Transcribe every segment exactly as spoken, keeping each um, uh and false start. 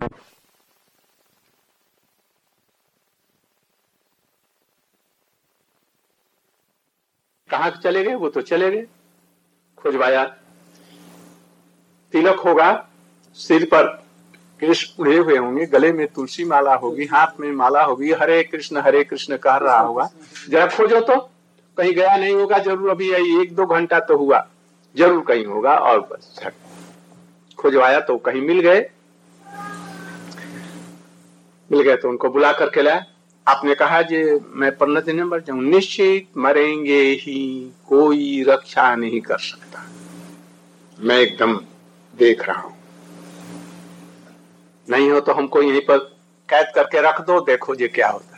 कहाँ चले गए? वो तो चले गए। खुजवाया, तिलक होगा, सिर पर केश उड़े हुए होंगे, गले में तुलसी माला होगी, हाथ में माला होगी, हरे कृष्ण हरे कृष्ण कह रहा होगा। जरा खोजो तो, कहीं गया नहीं होगा जरूर, अभी एक दो घंटा तो हुआ, जरूर कहीं होगा। और बस खुजवाया तो कहीं मिल गए। मिल गए तो उनको बुला करके लाया। आपने कहा जे मैं पंद्रह दिन में मर जाऊं। निश्चित मरेंगे ही, कोई रक्षा नहीं कर सकता, मैं एकदम देख रहा हूं। नहीं हो तो हमको यहीं पर कैद करके रख दो, देखो जे क्या होता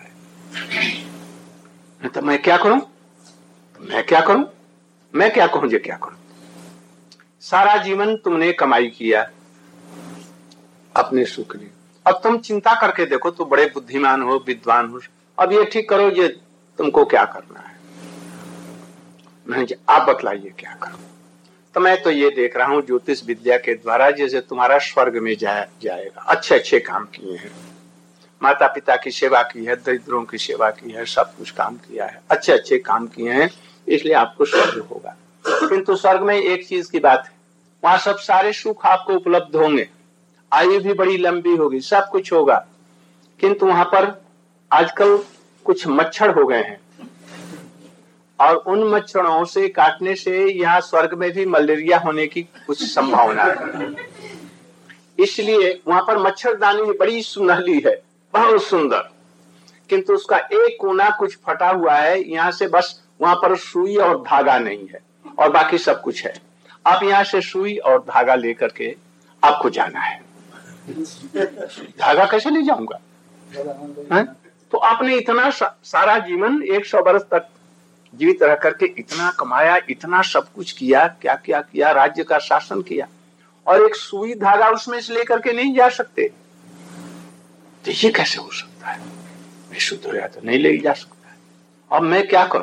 है। तो मैं क्या करूं? मैं क्या करूं? मैं क्या कहूं जे क्या करूं? सारा जीवन तुमने कमाई किया अपने सुख लिए, अब तुम चिंता करके देखो तो बड़े बुद्धिमान हो, विद्वान हो, अब ये ठीक करो ये तुमको क्या करना है। नहीं, आप बतलाइए क्या करो। तो मैं तो ये देख रहा हूं ज्योतिष विद्या के द्वारा जैसे तुम्हारा स्वर्ग में जा, जाएगा। अच्छे अच्छे काम किए हैं, माता पिता की सेवा की है, दरिद्रों की सेवा की है, सब कुछ काम किया है, अच्छे अच्छे काम किए हैं, इसलिए आपको स्वर्ग होगा। किंतु स्वर्ग में एक चीज की बात है, वहां सब सारे सुख आपको उपलब्ध होंगे, आयु भी बड़ी लंबी होगी, सब कुछ होगा। किंतु वहां पर आजकल कुछ मच्छर हो गए हैं और उन मच्छरों से काटने से यहाँ स्वर्ग में भी मलेरिया होने की कुछ संभावना है। इसलिए वहां पर मच्छरदानी बड़ी सुनहली है, बहुत सुंदर, किंतु उसका एक कोना कुछ फटा हुआ है। यहाँ से बस वहां पर सुई और धागा नहीं है और बाकी सब कुछ है। आप यहाँ से सुई और धागा लेकर के आपको जाना है। धागा कैसे ले जाऊंगा? है? तो आपने इतना सारा जीवन एक सौ वर्ष तक जीवित रह करके इतना कमाया, इतना सब कुछ किया, क्या क्या किया, राज्य का शासन किया, और एक सुई धागा उसमें से लेकर के नहीं जा सकते। तो ये कैसे हो सकता है? विशुद्ध हो तो नहीं ले जा सकता है। अब मैं क्या करूं?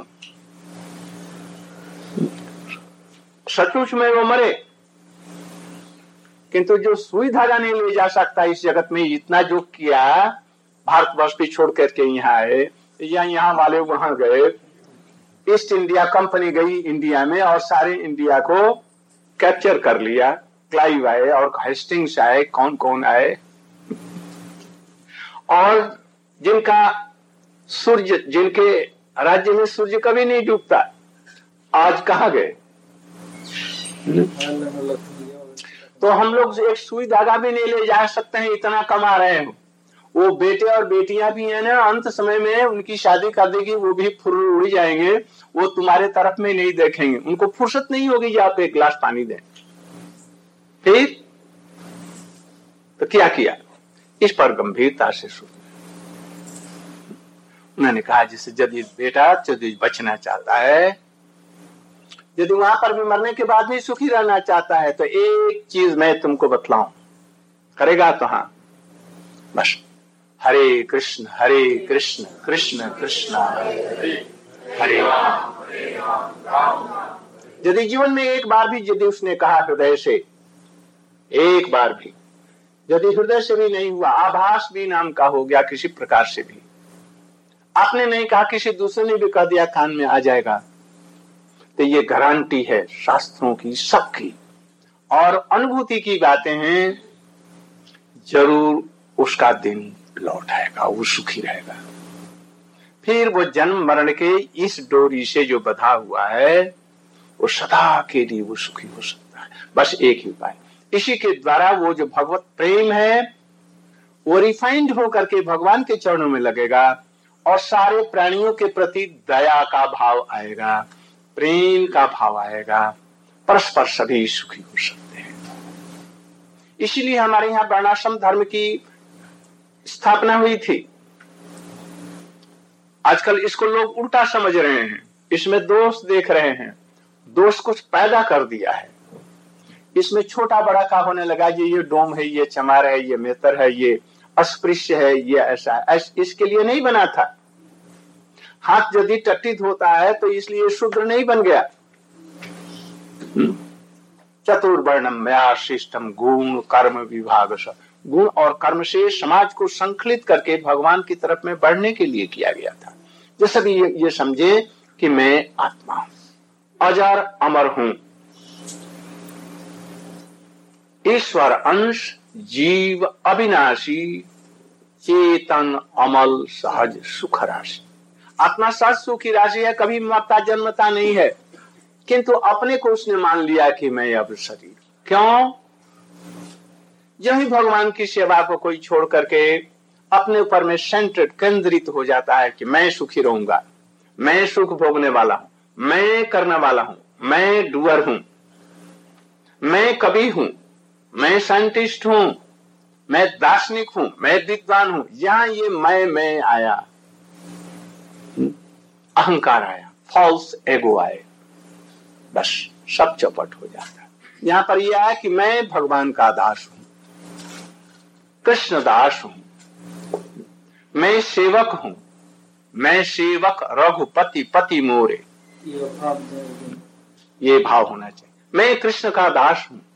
सचमुच में वो मरे, किंतु जो सुई धागा नहीं ले जा सकता इस जगत में, इतना जो किया, भारतवर्ष भी छोड़ करके यहाँ आए, या यहाँ वाले वहां गए, ईस्ट इंडिया कंपनी गई इंडिया में और सारे इंडिया को कैप्चर कर लिया। क्लाइव आए और हेस्टिंग्स आए, कौन कौन आए, और जिनका सूर्य, जिनके राज्य में सूर्य कभी नहीं डूबता, आज कहाँ गए? तो हम लोग एक सुई धागा भी नहीं ले जा सकते हैं, इतना कमा रहे हो। वो बेटे और बेटियां भी हैं ना, अंत समय में उनकी शादी कर देगी, वो भी फुर्र उड़ जाएंगे, वो तुम्हारे तरफ में नहीं देखेंगे, उनको फुर्सत नहीं होगी कि आप एक गिलास पानी दें। फिर तो क्या किया? इस पर गंभीरता से सोचा। उन्होंने कहा जैसे यदि बेटा यदि बचना चाहता है, यदि वहां पर भी मरने के बाद भी सुखी रहना चाहता है, तो एक चीज मैं तुमको बतलाऊं, करेगा तो हाँ, बस हरे कृष्ण हरे कृष्ण कृष्ण कृष्ण हरे हरे राम। यदि जीवन में एक बार भी यदि उसने कहा हृदय से, एक बार भी यदि हृदय से भी नहीं हुआ, आभास भी नाम का हो गया, किसी प्रकार से भी आपने नहीं कहा, किसी दूसरे ने भी कह दिया, कान में आ जाएगा, तो ये गारंटी है शास्त्रों की, सबकी और अनुभूति की बातें हैं, जरूर उसका दिन लौट आएगा, वो सुखी रहेगा। फिर वो जन्म मरण के इस डोरी से जो बंधा हुआ है, वो सदा के लिए वो सुखी हो सकता है। बस एक ही उपाय, इसी के द्वारा वो जो भगवत प्रेम है वो रिफाइंड होकर के भगवान के चरणों में लगेगा और सारे प्राणियों के प्रति दया का भाव आएगा, प्रेम का भाव आएगा, परस्पर सभी सुखी हो सकते हैं। इसीलिए हमारे यहाँ वर्णाश्रम धर्म की स्थापना हुई थी। आजकल इसको लोग उल्टा समझ रहे हैं, इसमें दोष देख रहे हैं, दोष कुछ पैदा कर दिया है, इसमें छोटा बड़ा का होने लगा, ये ये डोम है, ये चमार है, ये मेतर है, ये अस्पृश्य है, ये ऐसा है। इसके लिए नहीं बना था। हाथ यदि टट्टित होता है तो इसलिए शूद्र नहीं बन गया। चतुर्वर्णम मया शिष्टम गुण कर्म विभाग, गुण और कर्म से समाज को संकलित करके भगवान की तरफ में बढ़ने के लिए किया गया था। जैसे कि ये, ये समझे कि मैं आत्मा हूं, अजर अमर हूं, ईश्वर अंश, जीव अविनाशी, चेतन अमल सहज सुख राशि। आत्मा सहज सुख की राशि है, कभी मरता जन्मता नहीं है, किंतु अपने को उसने मान लिया कि मैं अब शरीर। क्यों? जब ही भगवान की सेवा को कोई छोड़ करके अपने ऊपर में सेंट्रेड केंद्रित हो जाता है कि मैं सुखी रहूंगा, मैं सुख भोगने वाला हूं, मैं करने वाला हूं, मैं डूअर हूं, मैं कवि हूं, मैं साइंटिस्ट हूं, मैं दार्शनिक हूं, मैं विद्वान हूं, यहां ये मैं मैं आया, अहंकार आया, फॉल्स एगो आए, बस सब चौपट हो जाता है। यहां पर यह है कि मैं भगवान का दास हूं, कृष्ण दास हूं, मैं सेवक हूं, मैं सेवक रघुपति पति मोरे, ये भाव होना चाहिए। मैं कृष्ण का दास हूं।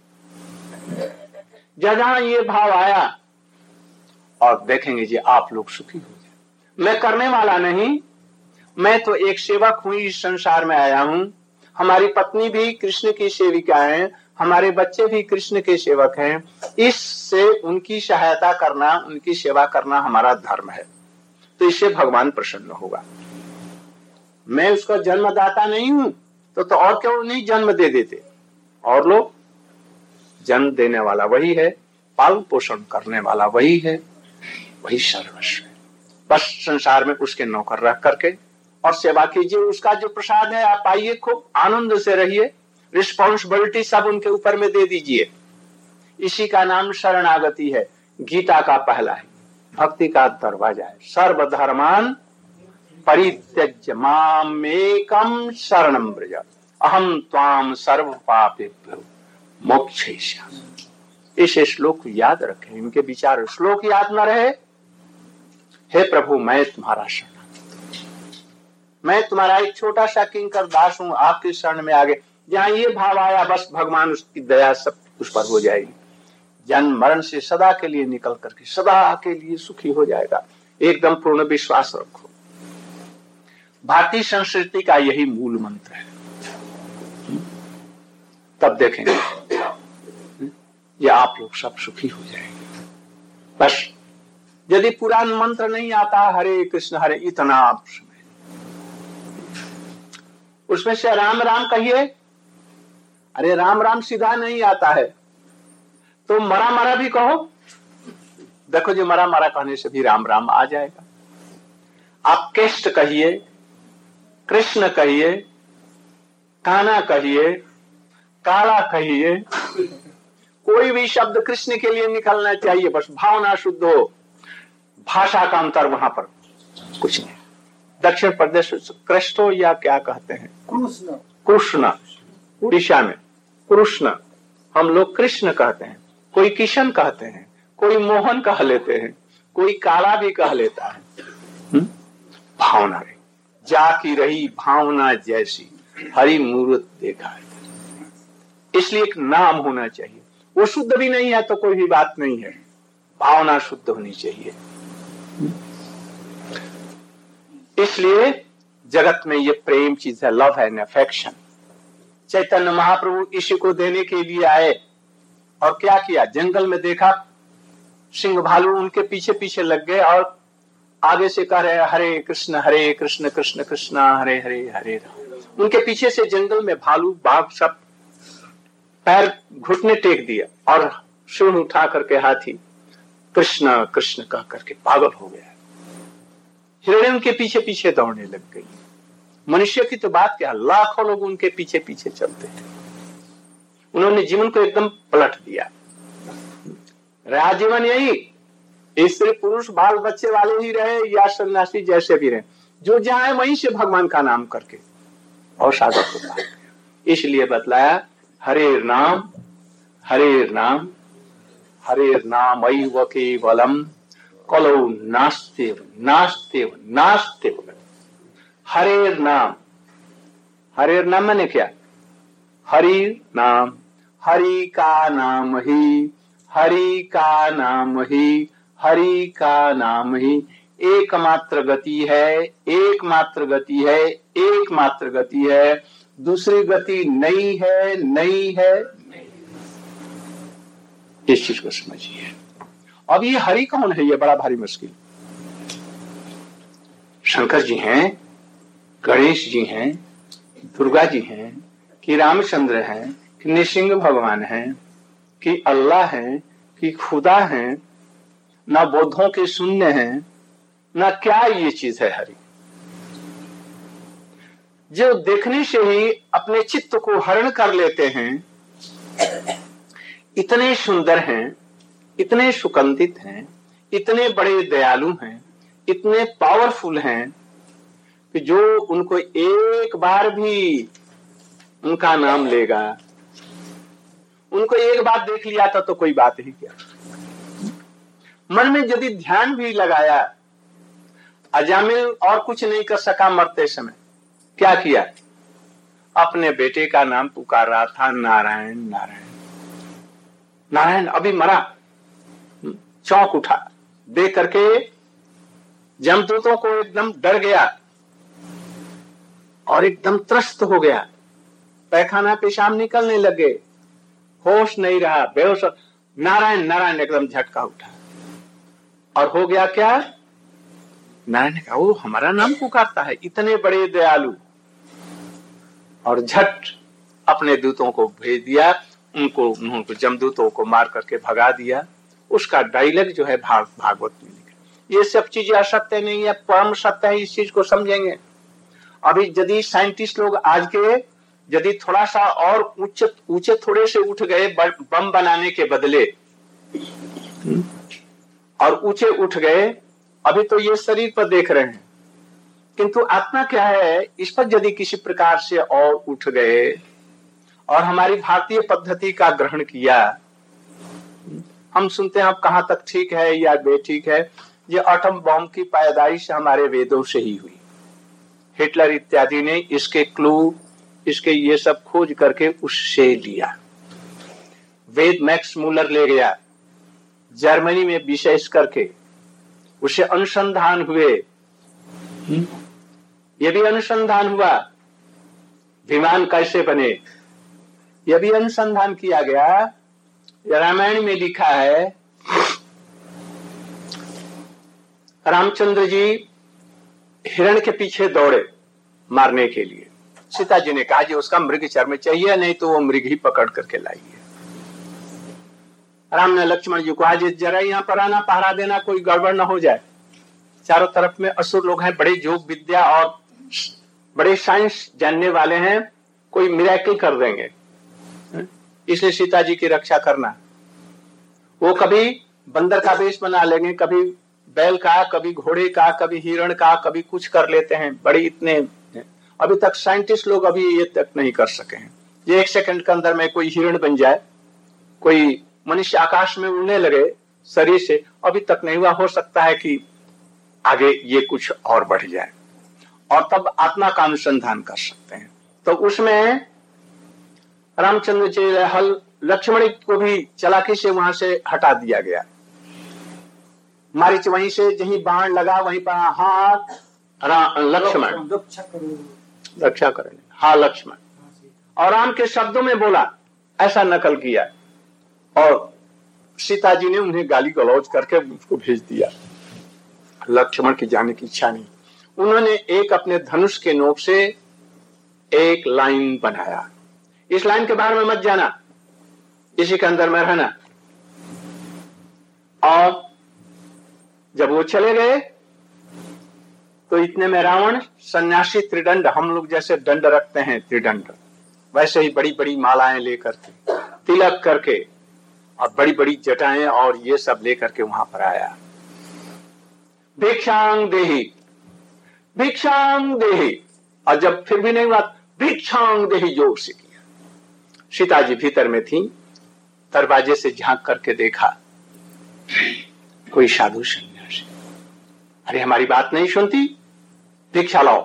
जहां ये भाव आया और देखेंगे जी आप लोग सुखी हो जाए। मैं करने वाला नहीं, मैं तो एक सेवक हूं, इस संसार में आया हूं। हमारी पत्नी भी कृष्ण की सेविका है, हमारे बच्चे भी कृष्ण के सेवक हैं। इससे उनकी सहायता करना, उनकी सेवा करना हमारा धर्म है, तो इससे भगवान प्रसन्न होगा। मैं उसका जन्मदाता नहीं हूं तो, तो और क्यों नहीं जन्म दे देते? और लोग जन्म देने वाला वही है, पालन पोषण करने वाला वही है, वही सर्वस्व है। बस संसार में उसके नौकर रह करके और सेवा कीजिए। उसका जो प्रसाद है आप आइए, खूब आनंद से रहिए, रिस्पॉन्सिबिलिटी सब उनके ऊपर में दे दीजिए। इसी का नाम शरणागति है। गीता का पहला है, भक्ति का दरवाजा है। सर्वधर्मान परित्यज्य माम एकम शरणम व्रज अहम त्वाम सर्व पापेभ्यो मोक्षयिष्यामि। इस श्लोक को याद रखें, इनके विचार श्लोक याद न रहे, हे प्रभु मैं तुम्हारा शरण, मैं तुम्हारा एक छोटा सा किंकर दास हूं, आपके शरण में आगे। जहां ये भाव आया बस भगवान उसकी दया सब उस पर हो जाएगी। जन्म मरण से सदा के लिए निकल करके सदा के लिए सुखी हो जाएगा। एकदम पूर्ण विश्वास रखो। भारतीय संस्कृति का यही मूल मंत्र है। तब देखेंगे ये आप लोग सब सुखी हो जाएंगे। बस यदि पुराण मंत्र नहीं आता, हरे कृष्ण हरे इतना आप उसमें से राम राम कहिए, अरे राम राम सीधा नहीं आता है, तो मरा मरा भी कहो। देखो जी मरा मरा कहने से भी राम राम आ जाएगा। आप केष्ट कहिए, कृष्ण कहिए, काना कहिए, काला कहिए, कोई भी शब्द कृष्ण के लिए निकलना चाहिए, बस भावना शुद्ध हो। भाषा का अंतर वहां पर कुछ नहीं। दक्षिण प्रदेश कृष्णो या क्या कहते हैं, कृष्ण, कृष्ण उड़ीसा में कृष्ण, हम लोग कृष्ण कहते हैं, कोई किशन कहते हैं, कोई मोहन कह लेते हैं, कोई काला भी कह लेता है। हुँ? भावना रही, जाकी रही भावना जैसी, हरि मूर्त देखा है। इसलिए एक नाम होना चाहिए। वो शुद्ध भी नहीं है तो कोई भी बात नहीं है, भावना शुद्ध होनी चाहिए। इसलिए जगत में ये प्रेम चीज है, love and affection. Chaitanya Mahaprabhu इसी को देने के लिए आए और क्या किया, जंगल में देखा सिंह भालू उनके पीछे पीछे लग गए और आगे से कह रहे हरे कृष्ण हरे कृष्ण कृष्ण कृष्ण हरे हरे हरे राम। उनके पीछे से जंगल में भालू बाघ सब पैर घुटने टेक दिया और सूंड उठा करके हाथी कृष्ण कृष्ण कह करके पागल हो गया। हिरणे उनके पीछे पीछे दौड़ने लग गई। मनुष्य की तो बात क्या, लाखों लोग उनके पीछे पीछे चलते थे। उन्होंने जीवन को एकदम पलट दिया। रहा जीवन यही, स्त्री पुरुष बाल बच्चे वाले ही रहे या सन्यासी जैसे भी रहे, जो जाए वहीं से भगवान का नाम करके और साधक होता है। इसलिए बतलाया हरे नाम हरे नाम हरे नाम ऐव केवलम कलौ नास्तेव नास्तेव नास्तेव। हरे नाम, हरे नाम माने क्या, हरि नाम, हरि का नाम ही हरि का नाम ही, हरि का नाम ही एकमात्र गति है, एकमात्र गति है, एकमात्र गति है, दूसरी गति नहीं है, नहीं है। इस चीज को समझिए। अब ये हरि कौन है? ये बड़ा भारी मुश्किल। शंकर जी हैं, गणेश जी हैं, दुर्गा जी हैं, कि रामचंद्र हैं, कि नृसिंह भगवान हैं, कि अल्लाह हैं, कि खुदा हैं, ना बौद्धों के शून्य हैं, ना क्या ये चीज है हरि, जो देखने से ही अपने चित्त को हरण कर लेते हैं। इतने सुंदर हैं, इतने सुगंधित हैं, इतने बड़े दयालु हैं, इतने पावरफुल हैं कि जो उनको एक बार भी उनका नाम लेगा, उनको एक बार देख लिया था तो कोई बात ही क्या। मन में यदि ध्यान भी लगाया, अजामिल और कुछ नहीं कर सका मरते समय। क्या किया? अपने बेटे का नाम पुकार रहा था, नारायण नारायण नारायण। अभी मरा, चौंक उठा, देख करके जमदूतों को एकदम डर गया और एकदम त्रस्त हो गया। पैखाना पेशाब निकलने लगे, होश नहीं रहा, बेहोश। नारायण नारायण एकदम झटका उठा और हो गया क्या? नारायण ने कहा, वो हमारा नाम पुकारता है, इतने बड़े दयालु। और झट अपने दूतों को भेज दिया, उनको उनको जमदूतों को मार करके भगा दिया। उसका डायलॉग जो है भाग भागवत में लिखा। ये सब चीजें असत्य नहीं है, परम सत्य है। इस चीज को समझेंगे। अभी यदि साइंटिस्ट लोग आज के यदि थोड़ा सा और ऊंचे ऊंचे थोड़े से उठ गए बम बनाने के बदले, और ऊंचे उठ गए, अभी तो ये शरीर पर देख रहे हैं, किंतु आत्मा क्या है, इस पर यदि किसी प्रकार से और उठ गए और हमारी भारतीय पद्धति का ग्रहण किया, हम सुनते हैं अब कहां तक ठीक है या बेठीक है। ये एटम बॉम्ब की पैदाइश हमारे वेदों से ही हुई। हिटलर इत्यादि ने इसके क्लू, इसके ये सब खोज करके उससे लिया। वेद मैक्स मूलर ले गया जर्मनी में, विशेष करके उसे अनुसंधान हुए। ये भी अनुसंधान हुआ, विमान कैसे बने, यह भी अनुसंधान किया गया। रामायण में लिखा है, रामचंद्र जी हिरण के पीछे दौड़े मारने के लिए। सीता जी ने कहा जी उसका मृग चर्म चाहिए, नहीं तो वो मृग ही पकड़ करके लाइए। राम ने लक्ष्मण जी को आज जरा यहाँ पर आना, पहरा देना, कोई गड़बड़ ना हो जाए। चारों तरफ में असुर लोग हैं, बड़े योग विद्या और बड़े साइंस जानने वाले हैं, कोई मिरेकल कर देंगे, इसलिए सीता जी की रक्षा करना। वो कभी बंदर का वेश बना लेंगे, कभी बैल का, कभी घोड़े का, कभी हिरण का, कभी कुछ कर लेते हैं। बड़े इतने अभी तक साइंटिस्ट लोग अभी ये तक नहीं कर सके हैं। ये एक सेकंड के अंदर में कोई हिरण बन जाए, कोई मनुष्य आकाश में उड़ने लगे शरीर से, अभी तक नहीं हुआ। हो सकता है कि आगे ये कुछ और बढ़ जाए और तब आत्मा का अनुसंधान कर सकते हैं। तो उसमें रामचंद्र जी हल लक्ष्मण को भी चालाकी से वहां से हटा दिया गया। मारीच वहीं से जहीं बाण लगा वहीं पर हाथ लक्ष्मण रक्षा करें, हाँ लक्ष्मण, और राम के शब्दों में बोला, ऐसा नकल किया और सीता जी ने उन्हें गाली गलौज करके उसको भेज दिया। लक्ष्मण की जाने की इच्छा नहीं। उन्होंने एक अपने धनुष के नोक से एक लाइन बनाया, इस लाइन के बाहर में मत जाना, इसी के अंदर में रहना। और जब वो चले गए तो इतने में रावण सन्यासी त्रिदंड, हम लोग जैसे दंड रखते हैं त्रिदंड, वैसे ही बड़ी बड़ी मालाएं लेकर के, तिलक करके और बड़ी बड़ी जटाएं और ये सब लेकर के वहां पर आया। भिक्षांग देहि, भिक्षांग देहि, और जब फिर भी नहीं हुआ, भिक्षांग देहि जोर से किया। सीता जी भीतर में थी, दरवाजे से झांक करके देखा, कोई साधु सन्यासी। अरे हमारी बात नहीं सुनती, भिक्षा लाओ।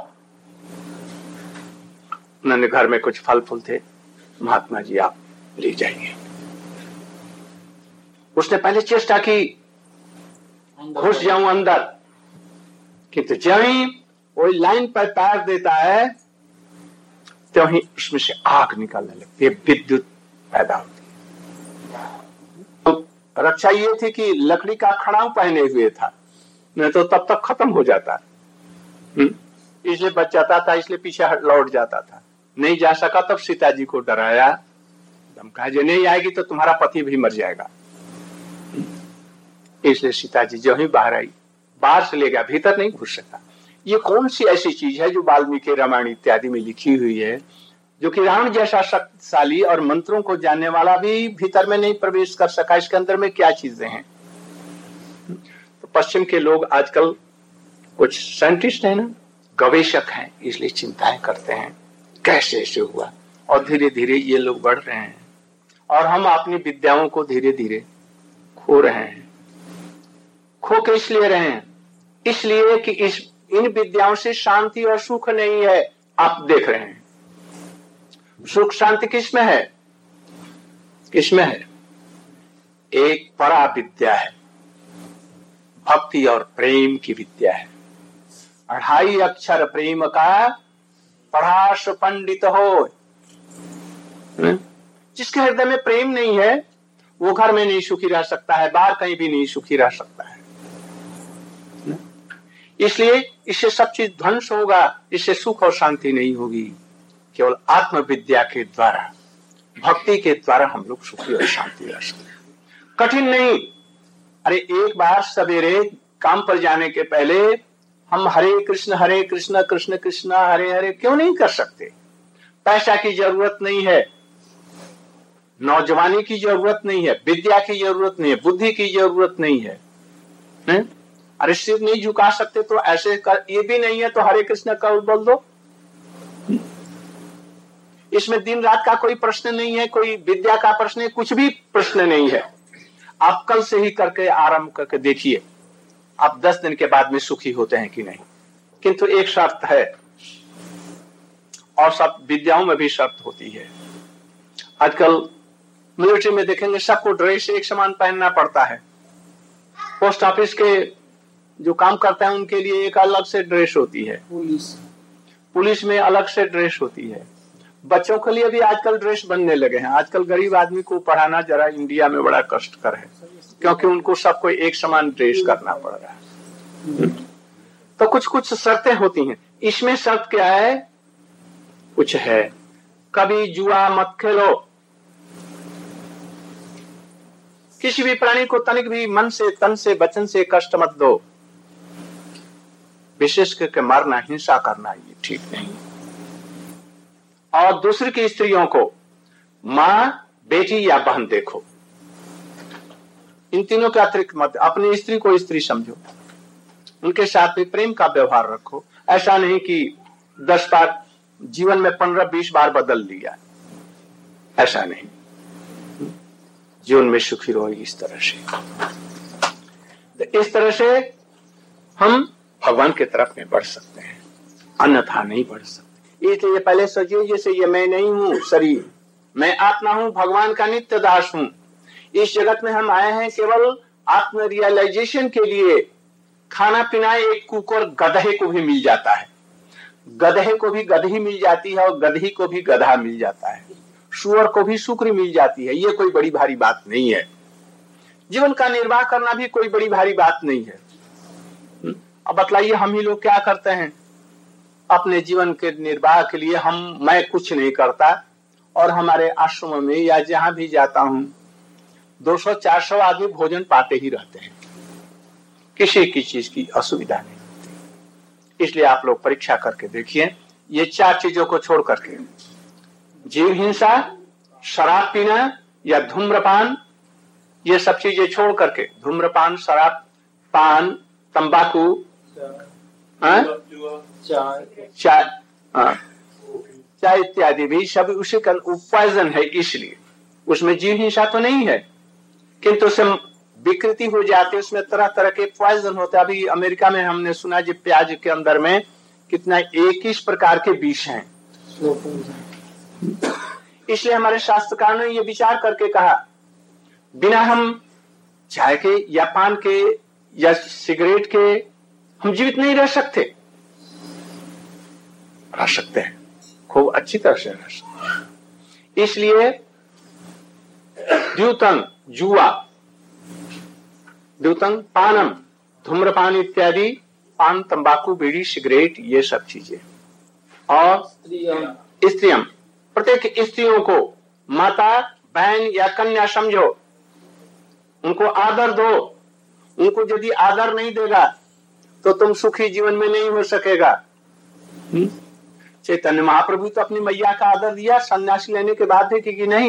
उन्होंने घर में कुछ फल फूल थे, महात्मा जी आप ले जाइए। उसने पहले चेष्टा की घुस जाऊं अंदर, किंतु जब ही वो लाइन पर पैर देता है तो ही उसमें से आग निकलने लगती है, विद्युत पैदा होती है। तो रक्षा ये थी कि लकड़ी का खड़ाऊ पहने हुए था, नहीं तो तब तक खत्म हो जाता, इसलिए बच जाता था, इसलिए पीछे लौट जाता था। नहीं जा सका तब सीता जी को डराया, धमकाया, जो नहीं आएगी तो तुम्हारा पति भी मर जाएगा। इसलिए सीता जी जो ही बाहर आई, बाहर से ले गया, भीतर नहीं घुस सका। ये कौन सी ऐसी चीज है जो वाल्मीकि रामायण इत्यादि में लिखी हुई है, जो कि रावण जैसा शक्तिशाली और मंत्रों को जानने वाला भी भीतर में नहीं प्रवेश कर सका? इसके अंदर में क्या चीजें हैं? तो पश्चिम के लोग आजकल कुछ साइंटिस्ट हैं ना, गवेषक हैं, इसलिए चिंताएं करते हैं कैसे ऐसे हुआ, और धीरे धीरे ये लोग बढ़ रहे हैं और हम अपनी विद्याओं को धीरे धीरे खो रहे हैं। खो के इसलिए रहे हैं, इसलिए कि इस इन विद्याओं से शांति और सुख नहीं है। आप देख रहे हैं सुख शांति किसमें है? किसमें है? एक परा विद्या है, भक्ति और प्रेम की विद्या है। अढ़ाई अक्षर प्रेम का पढ़ाश पंडित हो। जिसके हृदय में प्रेम नहीं है वो घर में नहीं सुखी रह सकता है, बाहर कहीं भी नहीं सुखी रह सकता है। इसलिए इससे सब चीज ध्वंस होगा, इससे सुख और शांति नहीं होगी। केवल आत्मविद्या के द्वारा, भक्ति के द्वारा हम लोग सुखी और शांति रह सकते हैं। कठिन नहीं। अरे एक बार सवेरे काम पर जाने के पहले हम हरे कृष्ण हरे कृष्ण कृष्ण कृष्ण हरे हरे क्यों नहीं कर सकते? पैसा की जरूरत नहीं है, नौजवानी की जरूरत नहीं है, विद्या की जरूरत नहीं है, बुद्धि की जरूरत नहीं है, है? अरे सिर नहीं झुका सकते तो ऐसे कर, ये भी नहीं है तो हरे कृष्ण कल बोल दो। इसमें दिन रात का कोई प्रश्न नहीं है, कोई विद्या का प्रश्न है, कुछ भी प्रश्न नहीं है। आप कल से ही करके आरंभ करके देखिए, आप दस दिन के बाद में सुखी होते हैं कि नहीं। किंतु एक शर्त है, और सब विद्याओं में भी शर्त होती है। आजकल मिलिट्री में देखेंगे सबको ड्रेस एक समान पहनना पड़ता है। पोस्ट ऑफिस के जो काम करते हैं उनके लिए एक अलग से ड्रेस होती है, पुलिस पुलिस में अलग से ड्रेस होती है। बच्चों के लिए भी आजकल ड्रेस बनने लगे हैं। आजकल गरीब आदमी को पढ़ाना जरा इंडिया में बड़ा कष्टकर है, क्योंकि उनको सबको एक समान ड्रेस करना पड़ रहा है। तो कुछ कुछ शर्तें होती हैं। इसमें शर्त क्या है? कुछ है, कभी जुआ मत खेलो, किसी भी प्राणी को तनिक भी मन से तन से वचन से कष्ट मत दो। विशेष करके मारना, हिंसा करना ये ठीक नहीं। और दूसरी की स्त्रियों को मां, बेटी या बहन देखो, इन तीनों के अतिरिक्त मत। अपनी स्त्री को स्त्री समझो, उनके साथ भी प्रेम का व्यवहार रखो। ऐसा नहीं कि दस बार जीवन में पंद्रह बीस बार बदल लिया, ऐसा नहीं। जीवन में सुखी रहो इस तरह से। इस तरह से हम भगवान की तरफ में बढ़ सकते हैं, अन्यथा नहीं बढ़ सकते। इसलिए पहले सोचिए, जैसे ये मैं नहीं हूं शरीर, मैं आत्मा हूं, भगवान का नित्य दास हूं। इस जगत में हम आए हैं केवल आत्म रियलाइजेशन के लिए। खाना पीना एक कुकर गधे को भी मिल जाता है, गधे को भी गधी मिल जाती है, और गधी को भी गधा मिल जाता है, सुअर को भी शुक्र मिल जाती है। ये कोई बड़ी भारी बात नहीं है। जीवन का निर्वाह करना भी कोई बड़ी भारी बात नहीं है। अब बतलाइए, हम ही लोग क्या करते हैं अपने जीवन के निर्वाह के लिए? हम मैं कुछ नहीं करता, और हमारे आश्रम में या जहां भी जाता हूं दो सौ चार सौ आदमी भोजन पाते ही रहते हैं, किसी की चीज की असुविधा नहीं होती। इसलिए आप लोग परीक्षा करके देखिए, ये चार चीजों को छोड़ करके, जीव हिंसा, शराब पीना या धूम्रपान, ये सब चीजें छोड़ करके, धूम्रपान, शराब पान, तंबाकू, चाय चाय इत्यादि भी सब उसी का पॉइजन है। इसलिए उसमें जीव हिंसा तो नहीं है, किंतु उससे विकृति हो जाती है, उसमें तरह तरह के पॉइजन होते हैं। अभी अमेरिका में हमने सुना जी प्याज के अंदर में कितना इक्कीस प्रकार के विष हैं। इसलिए हमारे शास्त्रकार ने ये विचार करके कहा, बिना हम चाय के या पान के या सिगरेट के हम जीवित नहीं रह सकते। रह सकते हैं, खूब अच्छी तरह से रह सकते हैं। इसलिए द्यूतन जुआ, द्यूतन पानम धूम्रपान इत्यादि, पान तंबाकू बीड़ी सिगरेट ये सब चीजें। और स्त्रियम प्रत्येक स्त्रियों को माता बहन या कन्या समझो, उनको आदर दो। उनको यदि आदर नहीं देगा तो तुम सुखी जीवन में नहीं हो सकेगा। चैतन्य महाप्रभु तो अपनी मैया का आदर दिया सन्यासी लेने के बाद है कि नहीं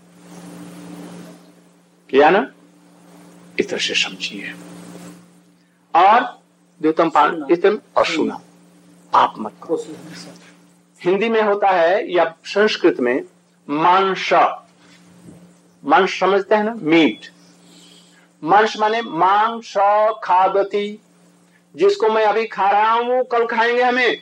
किया ना? इस तरह से समझिए। और द्यूतम पान इतम और सुना, आप मत करो। हिंदी में होता है या संस्कृत में मांस, मांस समझते हैं ना, मीट। मांस माने मांस खादती, जिसको मैं अभी खा रहा हूं कल खाएंगे हमें।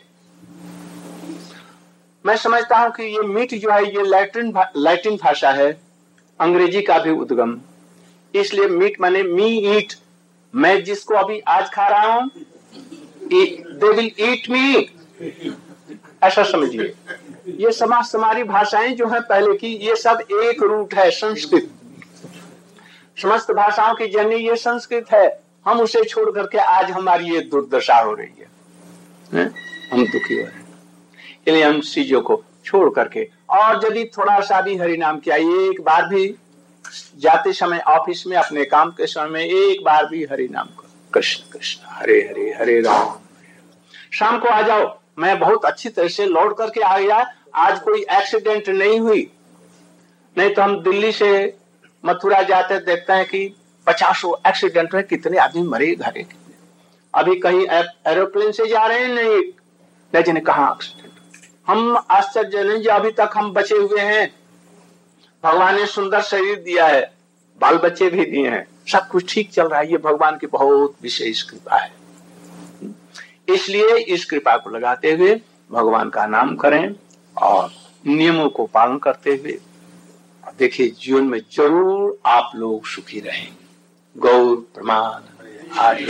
मैं समझता हूं कि ये मीट जो है ये लैटिन लैटिन भाषा है, अंग्रेजी का भी उद्गम। इसलिए मीट माने मी ईट, मैं जिसको अभी आज खा रहा हूं दे विल ईट मी, ऐसा समझिए। ये समाज समारी भाषाएं जो है पहले की, ये सब एक रूट है संस्कृत। समस्त भाषाओं की जननी ये संस्कृत है। हम उसे छोड़ करके आज हमारी ये दुर्दशा हो रही है, है? हम दुखी हो रहे हैं। इसलिए हम चीजों को छोड़ करके, और यदि थोड़ा सा भी हरि नाम किया, एक बार भी जाते समय ऑफिस में अपने काम के समय में एक बार भी हरि नाम करो, कृष्ण कृष्ण हरे हरे हरे राम। शाम को आ जाओ, मैं बहुत अच्छी तरह से लौट करके आ गया, आज कोई एक्सीडेंट नहीं हुई। नहीं तो हम दिल्ली से मथुरा जाते देखते हैं कि पचासों एक्सीडेंट में कितने आदमी मरे घरे। अभी कहीं एरोप्लेन से जा रहे हैं, नहीं नहीं जाने कहाँ एक्सीडेंट। हम आश्चर्य नहीं, अभी तक हम बचे हुए हैं। भगवान ने सुंदर शरीर दिया है, बाल बच्चे भी दिए हैं, सब कुछ ठीक चल रहा है। ये भगवान की बहुत विशेष कृपा है। इसलिए इस कृपा को लगाते हुए भगवान का नाम करें और नियमों को पालन करते हुए देखिए जीवन में जरूर आप लोग सुखी रहेंगे। गौर प्रमाण आर्य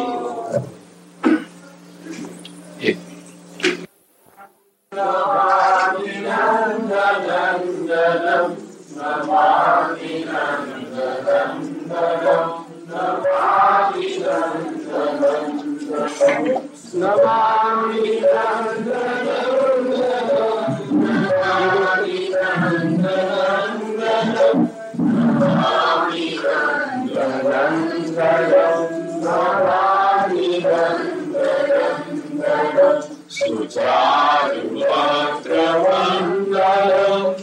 सुचारुवक्त्रमण्डलं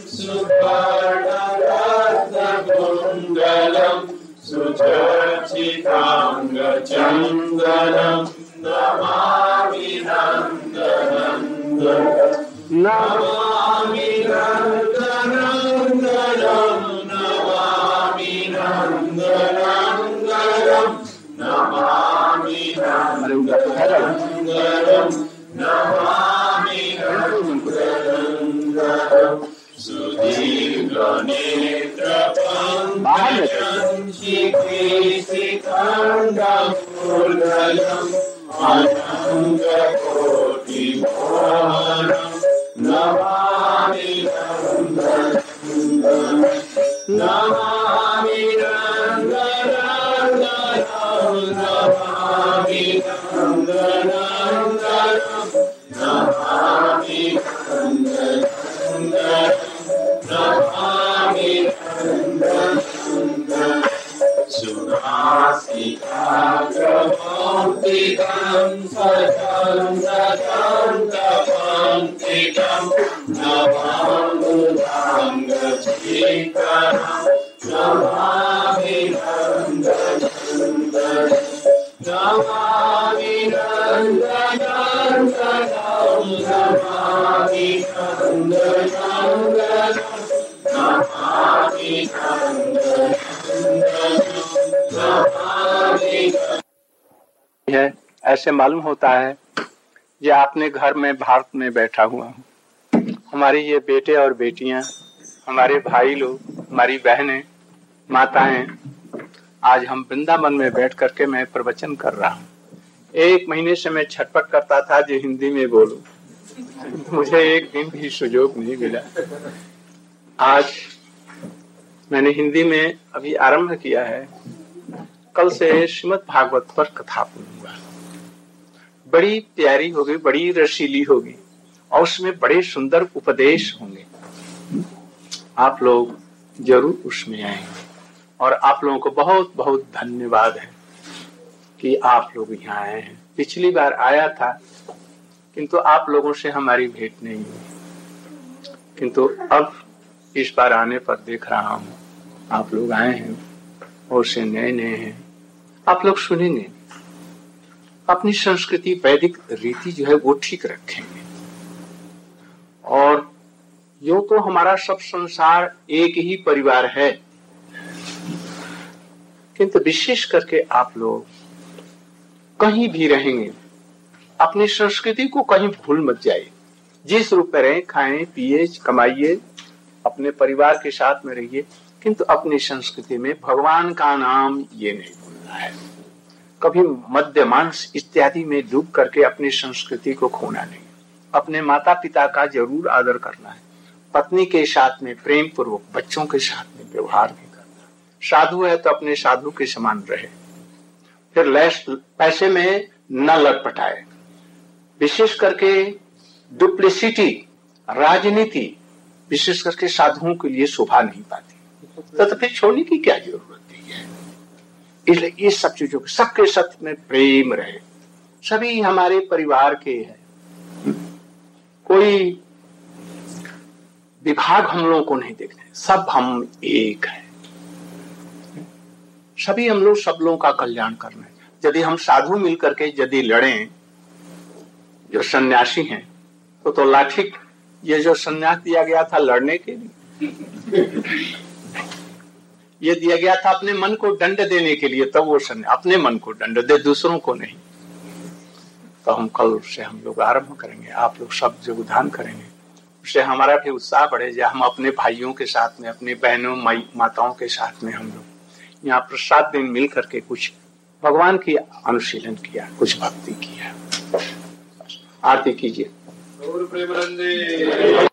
सुवर्णरत्नकुण्डलं सुचर्चिताङ्गचन्दनं नमामि नन्दनन्दनं नमामि नन्दनन्दनं नमामि नन्दनन्दनं नमामि नन्दनन्दनं नमामि नन्दनन्दनं सुदीर्घनेत्रपङ्कजं शिखिशिखण्डमुर्गलम् अनन्तकोटिमोहनं नमामि नन्दनन्दनं नमामि नन्दनन्दनं नमामि नन्दनन्दनं नमामि नन्दनन्दनं नमामि नन्दनन्दनं सुनासिकाग्रपङ्क्तिकं सतं सतं तपङ्क्तिकं नमामृताङ्गचीकरं नमामि नन्दनन्दनं नमामि नन्दनन्दनं नमामि नन्दनन्दनं नमामि नन्दनन्दनं है। ऐसे मालूम होता है कि आपने घर में भारत में बैठा हुआ हूँ, हमारे ये बेटे और बेटियां, हमारे भाई लोग, हमारी बहनें, माताएं, आज हम वृंदावन में बैठ करके मैं प्रवचन कर रहा हूँ। एक महीने से मैं छटपट करता था जो हिंदी में बोलूं, मुझे एक दिन भी सुयोग नहीं मिला। आज मैंने हिंदी में अभी आरंभ किया है, कल से श्रीमद् भागवत पर कथा बोलूंगा। बड़ी प्यारी होगी, बड़ी रसीली होगी और उसमें बड़े सुंदर उपदेश होंगे। आप लोग जरूर उसमें आएंगे और आप लोगों को बहुत बहुत धन्यवाद है कि आप लोग यहाँ आए हैं। पिछली बार आया था किंतु आप लोगों से हमारी भेंट नहीं हुई, किंतु अब इस बार आने पर देख रहा हूँ आप लोग आए हैं और से नए नए हैं। आप लोग सुनेंगे, अपनी संस्कृति वैदिक रीति जो है वो ठीक रखेंगे। और यो तो हमारा सब संसार एक ही परिवार है, किंतु विशेष करके आप लोग कहीं भी रहेंगे अपनी संस्कृति को कहीं भूल मत जाइए। जिस रूप में रहें, खाएं पिए कमाइए, अपने परिवार के साथ में रहिए, किंतु अपनी संस्कृति में भगवान का नाम ये नहीं भूलना है। कभी मद्य मांस इत्यादि में डूब करके अपनी संस्कृति को खोना नहीं। अपने माता पिता का जरूर आदर करना है, पत्नी के साथ में प्रेम पूर्वक, बच्चों के साथ में व्यवहार भी करना। साधु है तो अपने साधु के समान रहे। फिर लेस पैसे में न लटपटाए। विशेष करके डुप्लिसिटी, राजनीति विशेष करके साधुओं के लिए शोभा नहीं पाती, तो, तो फिर छोड़ने की क्या जरूरत है। इसलिए ये सब चीजों के सबके साथ में प्रेम रहे। सभी हमारे परिवार के हैं, कोई विभाग हम लोगों को नहीं देखने, सब हम एक हैं। सभी हम लोग सब लोगों का कल्याण करना है। यदि हम साधु मिलकर के यदि लड़ें, जो सन्यासी हैं, तो तो लाठी, ये जो सन्यास दिया गया था लड़ने के लिए, ये दिया गया था अपने मन को दंड देने के लिए, तब वो सन्यास अपने मन को दंड दे, दूसरों को नहीं। तो हम कल से हम लोग आरंभ करेंगे, आप लोग सब योगदान करेंगे, उससे हमारा भी उत्साह बढ़ेगा। हम अपने भाइयों के साथ में, अपनी बहनों माताओं के साथ में हम लोग यहाँ पर सात दिन मिल करके कुछ भगवान की अनुशीलन किया, कुछ भक्ति किया। आरती कीजिए।